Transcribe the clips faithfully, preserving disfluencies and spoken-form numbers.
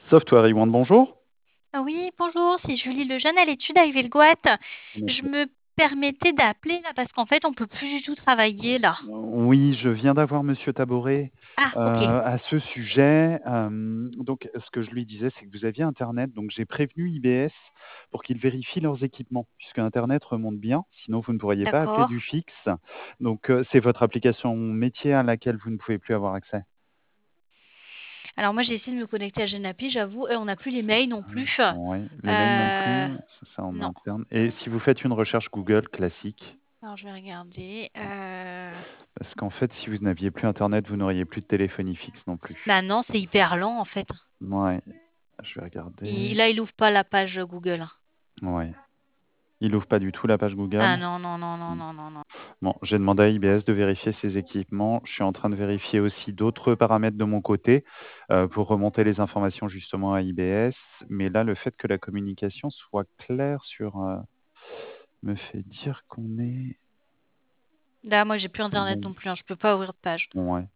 Software One, bonjour. Oui, bonjour, c'est Julie Lejeune à l'étude à Yvelgoat. Je Monsieur. me permettais d'appeler là parce qu'en fait, on peut plus du tout travailler là. Oui, je viens d'avoir Monsieur Taboret Ah, ok, euh, à ce sujet. Euh, donc, ce que je lui disais, c'est que vous aviez Internet. Donc, j'ai prévenu I B S pour qu'ils vérifient leurs équipements, puisque Internet remonte bien. Sinon, vous ne pourriez pas appeler d'accord. du fixe. Donc, euh, c'est votre application métier à laquelle vous ne pouvez plus avoir accès. Alors moi, j'ai essayé de me connecter à Genapi, j'avoue, et on n'a plus les mails non plus. Oui, les mails non Euh, plus, ça, c'est en non. interne. Et si vous faites une recherche Google classique, Alors je vais regarder. Euh... parce qu'en fait, si vous n'aviez plus Internet, vous n'auriez plus de téléphonie fixe non Bah plus. non, c'est hyper lent en fait. Ouais, je vais Il, regarder. là, il ouvre pas la page Google. Ouais. Il ouvre pas du tout la page Ah Google. non, non, non, non, Hmm. non, non, non. Bon, j'ai demandé à I B S de vérifier ses équipements. Je suis en train de vérifier aussi d'autres paramètres de mon côté euh, pour remonter les informations justement à I B S. Mais là, le fait que la communication soit claire sur euh, me fait dire qu'on est Là, moi, j'ai plus internet bon. non plus, hein, je peux pas ouvrir de page. Ouais.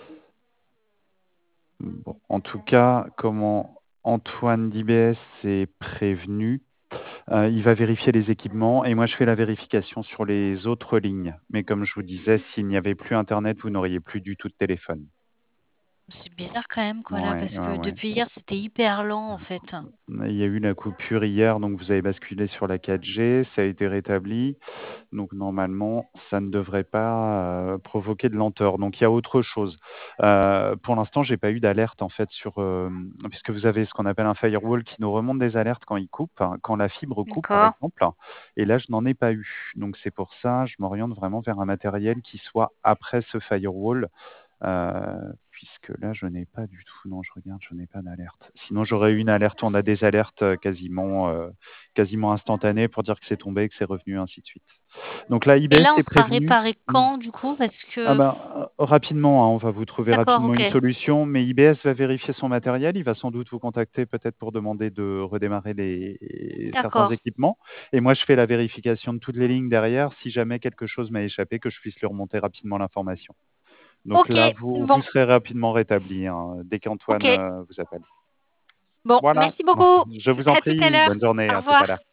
Bon. En tout cas, comment Antoine d'I B S est prévenu. Euh, il va vérifier les équipements et moi je fais la vérification sur les autres lignes. Mais comme je vous disais, s'il n'y avait plus Internet, vous n'auriez plus du tout de téléphone. C'est bizarre quand même, quoi, là, Ouais, parce ouais, que ouais. depuis hier, c'était hyper lent en fait. Il y a eu la coupure hier, donc vous avez basculé sur la quatre G, ça a été rétabli. Donc normalement, ça ne devrait pas euh, provoquer de lenteur. Donc il y a autre chose. Euh, pour l'instant, j'ai pas eu d'alerte en fait sur euh, puisque vous avez ce qu'on appelle un firewall qui nous remonte des alertes quand il coupe, hein, quand la fibre coupe par D'accord. exemple. Et là, je n'en ai pas eu. Donc c'est pour ça, je m'oriente vraiment vers un matériel qui soit après ce firewall. Euh, puisque là, je n'ai pas du tout. Non, je regarde, je n'ai pas d'alerte. Sinon, j'aurais eu une alerte. On a des alertes euh, quasiment, euh, quasiment instantanées pour dire que c'est tombé, que c'est revenu, ainsi de suite. Donc là, Et I B S là, on est sera prévenu. réparé quand, du coup? Parce Ah que... ben, euh, rapidement, hein, on va vous trouver D'accord, rapidement ok. une solution, mais I B S va vérifier son matériel. Il va sans doute vous contacter peut-être pour demander de redémarrer les... certains D'accord. équipements. Et moi, je fais la vérification de toutes les lignes derrière si jamais quelque chose m'a échappé, que je puisse lui remonter rapidement l'information. Donc Ok, là, vous, vous bon, serez rapidement rétabli hein, dès qu'Antoine ok. euh, vous appelle. Bon, Voilà, merci beaucoup. je vous en À tout à prie, l'heure. bonne journée, Au à tout à revoir. l'heure.